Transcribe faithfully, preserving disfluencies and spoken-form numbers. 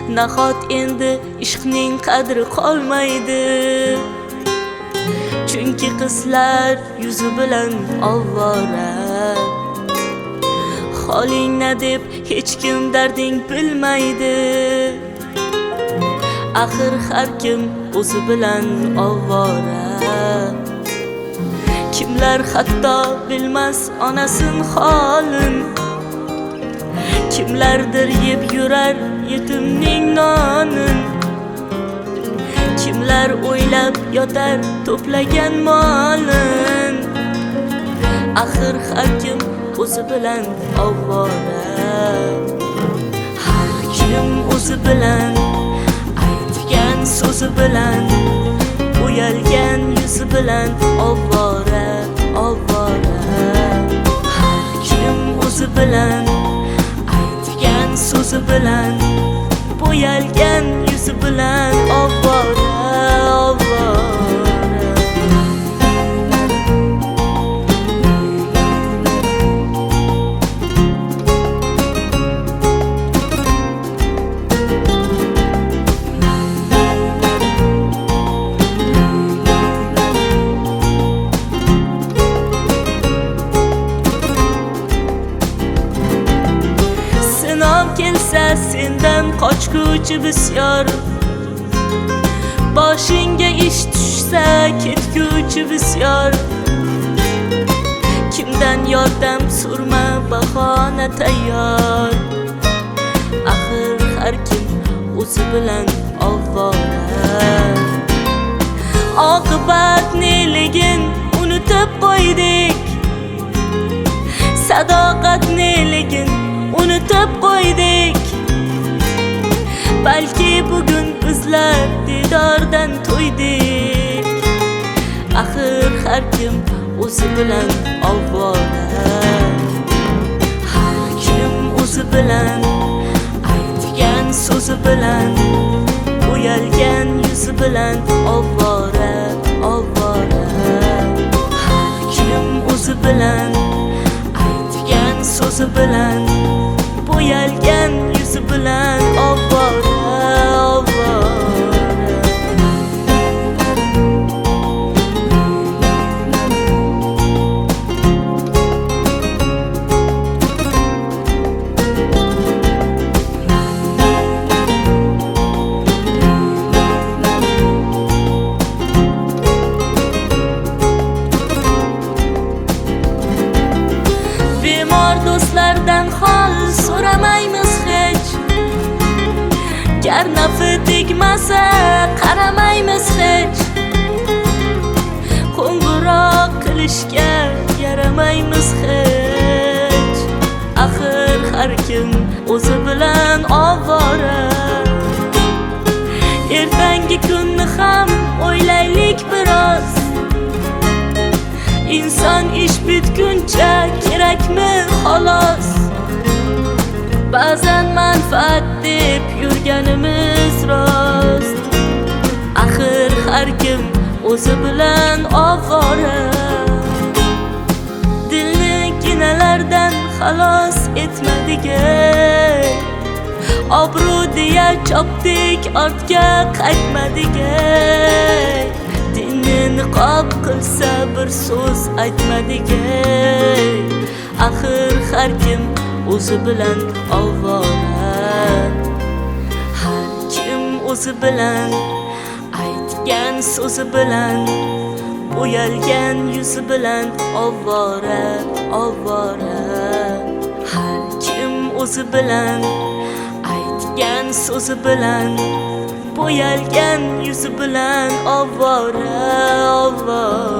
nahot endi ishqning qadri qolmaydi. Chunki qizlar yuzi bilan ovvora, holing na deb hech kim darding bilmaydi. Axir har kim o'zi bilan ovvora. Kimlar hatto bilmas onasin holin, kimlardir yeb yurar yetimning nonin, kimlar o'ylab yotar to'plagan molin. Axir har kim o'zi bilan ovvora. Har kim o'zi bilan aytgan so'zi bilan, bo'yalgan yuzi bilan ovvora, ovvora. Har kim o'zi bilan aytgan so'zi bilan, bo'yalgan yuzi bilan ovvora, ovvora. Kelsa sendan qochguvchi bisyor, boshingga ish tushsa ketguvchi bisyor. Kimdan yordam so'rma, bahona tayyor. Axir har kim o'zi bilan ovvora. Oqibat neligin unutib qo'ydik, sadoqat neligin unutib qo'ydik. Balki bugun bizlar didordan to'ydik. Axir har kim o'zi bilan ovvora. Har kim o'zi bilan aytgan so'zi bilan, bo'yalgan yuzi bilan ovvora, ovvora. Har kim o'zi bilan aytgan so'zi bilan, bo'yalgan yuzi bilan ovvora, ovvora. Bemor do'stlardan hol so'ramaymiz hech, gar nafi tegmasa qaramaymiz hech. Qo'ng'iroq qilishga yaramaymiz hech. Axir har kim o'zi bilan ovvora. Ertangi kunni ham o'ylaylik biroz. Inson ish bitguncha kerakmi xolos. Ba'zan manfaat deb yurganimiz rost. Axir har kim o'zi bilan ovvora. Dilni kinalardan xalos etmadigay, obro' deya chopdik ortga qaytmadigay. Dinni niqob qilsa bir so'z aytmadigay. Axir har kim o'zi bilan ovvora. Har kim o'zi bilan aytgan so'zi bilan, bo'yalgan yuzi bilan ovvora, ovvora. Har kim o'zi bilan aytgan so'zi bilan, bo'yalgan yuzi bilan ovvora, ovvora.